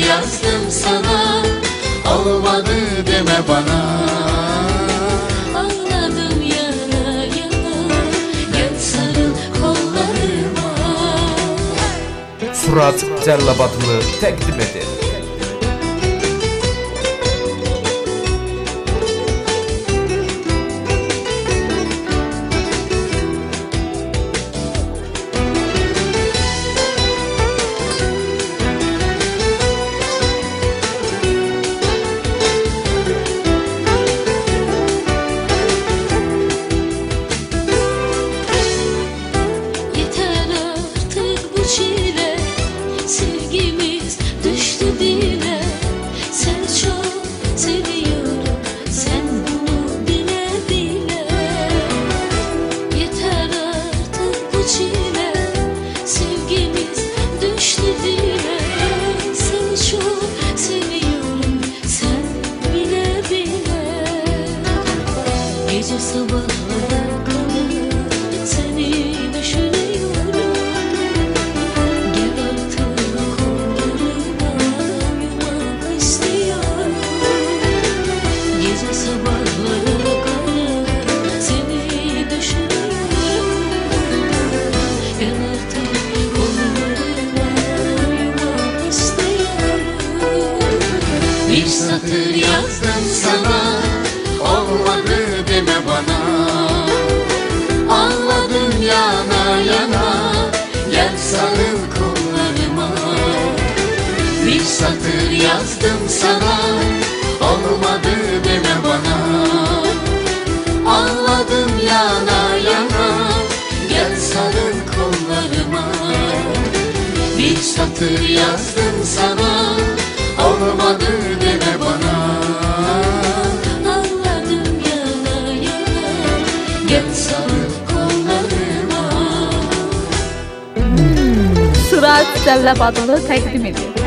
yazdım sana, olmadı deme bana. Ağladım yana yana, gel sarıl kollarıma. Fırat Cellebatlı təqdim edir. Yeter artık bu çile, sevgimiz düştü dile. Sen çok seviyorum, sen bunu bile bile. Yeter artık bu çile, sevgimiz düştü dile. Seni çok seviyorum, sen bile bile. Gece sabahlara kadar seni düşünüyorum. Gel artık kollarıma, uyumak istiyorum. Gece sabahlara kadar seni düşünüyorum. Gel artık kollarıma, uyumak istiyorum. Bir satır yazdım sana, olmadı deme bana. Ağladım yana yana, gel sarıl kollarıma. Bir satır yazdım sana, olmadı deme bana. Ağladım yana yana, gel sarıl kollarıma. Bir satır yazdım sana, olmadı deme bana. Ağladım yana yana, Gel sarıl kollarıma. Fırat Cellebatlı təqdim edir.